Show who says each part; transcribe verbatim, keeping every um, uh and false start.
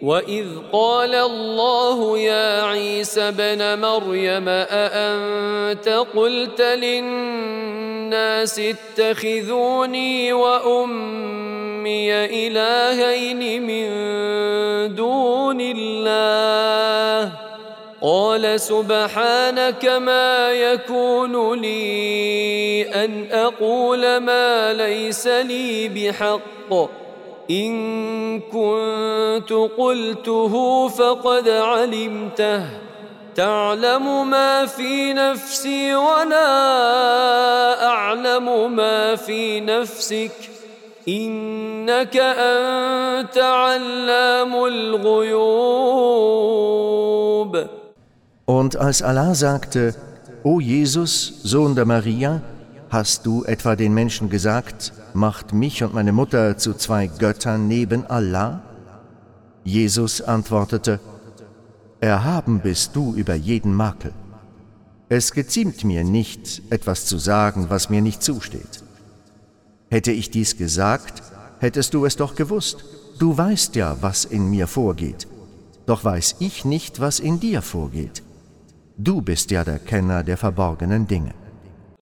Speaker 1: وإذ قال الله يا عيسى ابن مريم أأنت قلت للناس اتخذوني وأمي إلهين من دون الله قال سبحانك ما يكون لي أن أقول ما ليس لي بحق إن كنت قلته فقد علمته تعلم ما في نفسي ولا أعلم ما في نفسك إنك أنت علام الغيوب.
Speaker 2: Und als Allah sagte, O Jesus, Sohn der Maria, hast du etwa den Menschen gesagt, macht mich und meine Mutter zu zwei Göttern neben Allah? Jesus antwortete, erhaben bist du über jeden Makel. Es geziemt mir nicht, etwas zu sagen, was mir nicht zusteht. Hätte ich dies gesagt, hättest du es doch gewusst. Du weißt ja, was in mir vorgeht. Doch weiß ich nicht, was in dir vorgeht. Du bist ja der Kenner der verborgenen Dinge.